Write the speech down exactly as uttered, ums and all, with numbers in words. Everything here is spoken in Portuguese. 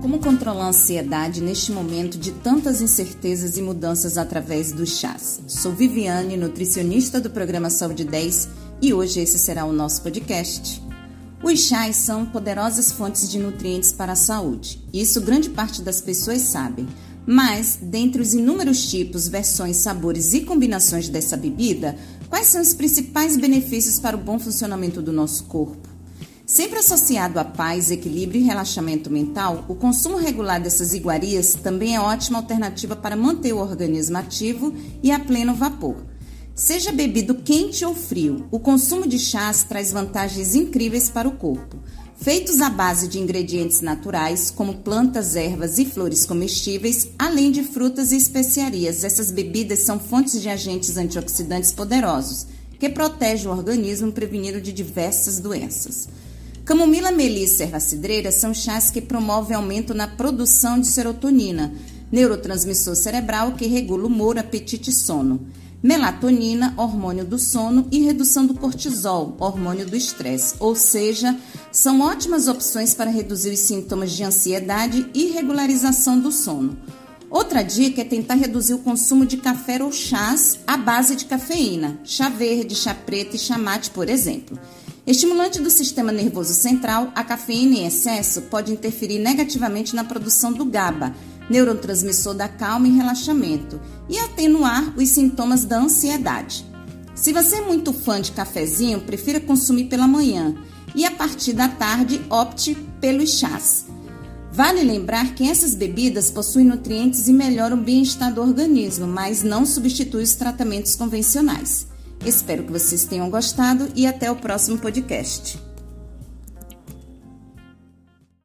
Como controlar a ansiedade neste momento de tantas incertezas e mudanças através dos chás? Sou Viviane, nutricionista do programa Saúde dez, e hoje esse será o nosso podcast. Os chás são poderosas fontes de nutrientes para a saúde. Isso grande parte das pessoas sabem. Mas, dentre os inúmeros tipos, versões, sabores e combinações dessa bebida, quais são os principais benefícios para o bom funcionamento do nosso corpo? Sempre associado a paz, equilíbrio e relaxamento mental, o consumo regular dessas iguarias também é ótima alternativa para manter o organismo ativo e a pleno vapor. Seja bebido quente ou frio, o consumo de chás traz vantagens incríveis para o corpo. Feitos à base de ingredientes naturais, como plantas, ervas e flores comestíveis, além de frutas e especiarias, essas bebidas são fontes de agentes antioxidantes poderosos, que protegem o organismo prevenindo de diversas doenças. Camomila, melissa e erva cidreira são chás que promovem aumento na produção de serotonina, neurotransmissor cerebral que regula o humor, apetite e sono. Melatonina, hormônio do sono, e redução do cortisol, hormônio do estresse, ou seja, são ótimas opções para reduzir os sintomas de ansiedade e regularização do sono. Outra dica é tentar reduzir o consumo de café ou chás à base de cafeína, chá verde, chá preto e chá mate, por exemplo. Estimulante do sistema nervoso central, a cafeína em excesso pode interferir negativamente na produção do GABA, neurotransmissor da calma e relaxamento, e atenuar os sintomas da ansiedade. Se você é muito fã de cafezinho, prefira consumir pela manhã e a partir da tarde opte pelos chás. Vale lembrar que essas bebidas possuem nutrientes e melhoram o bem-estar do organismo, mas não substituem os tratamentos convencionais. Espero que vocês tenham gostado e até o próximo podcast.